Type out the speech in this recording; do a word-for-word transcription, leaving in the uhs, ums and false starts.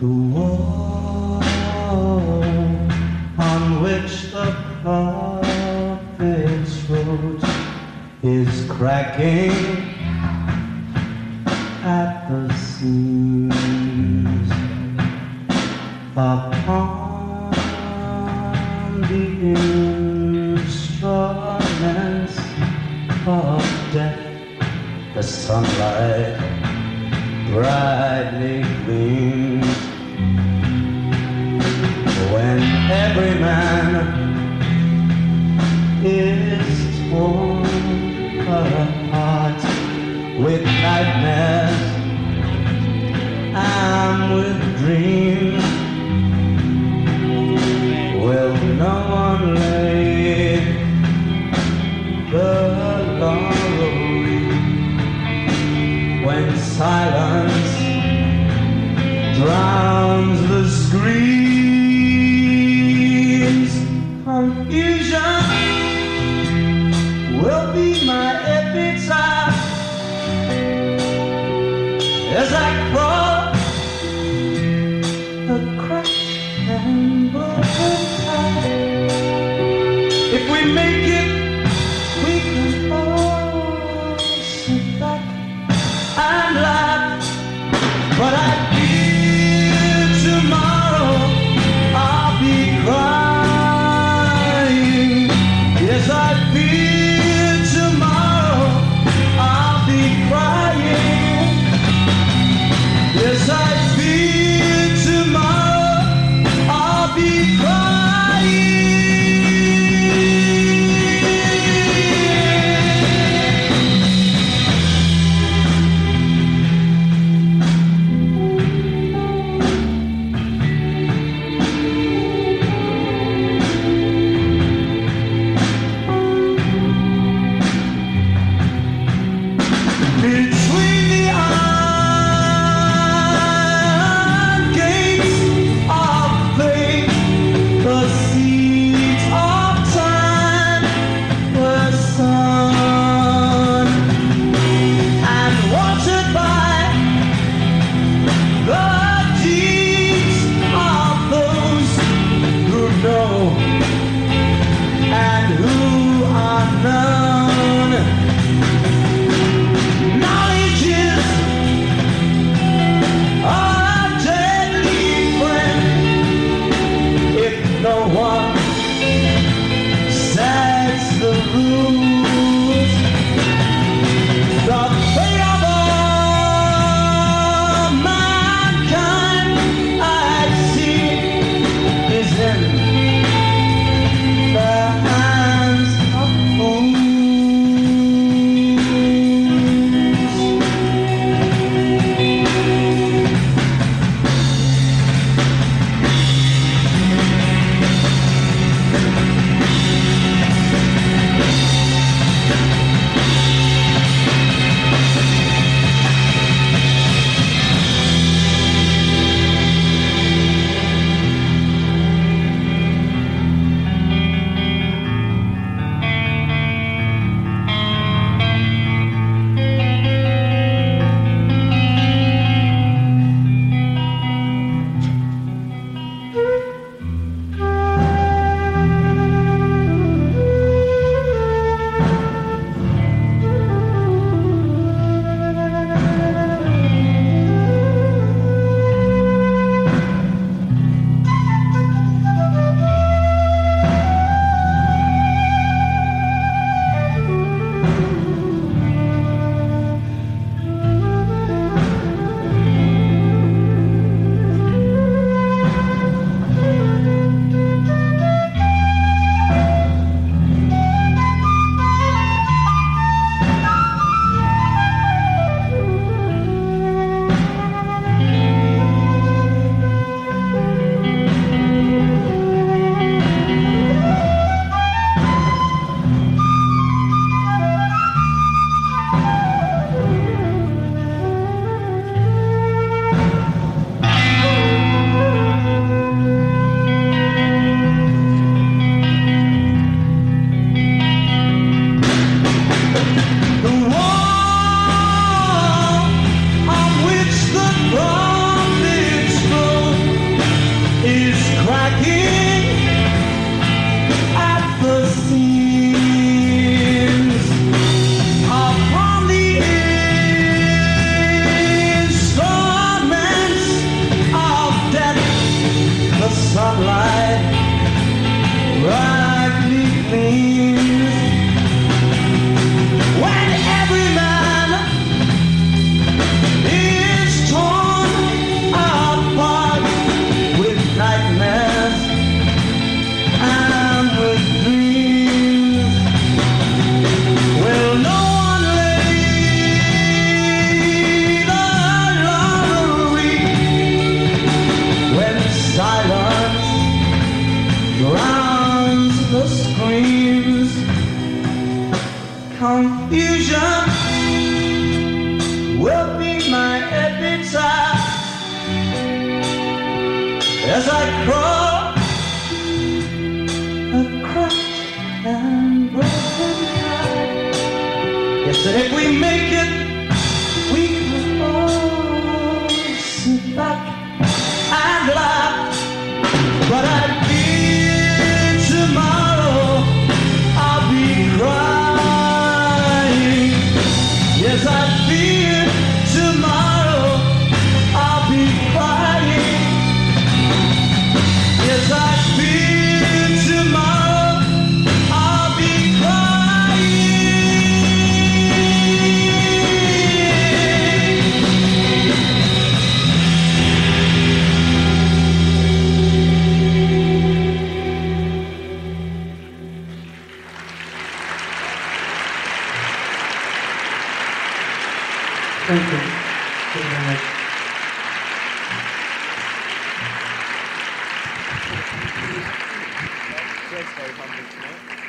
The wall on which the puppets wrote is cracking at the seams. Upon the instruments of death, the sunlight brightly gleams. When every man is torn apart with nightmares and with dreams, will no one lay the laurel when silence drowns the screams? Confusion will be my epitaph as I crawl the cracked and broken path. If we make it, we can all sit back and laugh. But I fear tomorrow I'll be crying. Yes, I fear tomorrow I'll be crying. Yes, I fear tomorrow I'll be crying. as I cross a cracked and broken path. Yes, and if we make it, we can all sit back and laugh. But I fear tomorrow I'll be crying. Yes, I fear tomorrow I'll be crying. Yes, I fear tomorrow I'll be Thank you. Thank you very much. Just very humble tonight.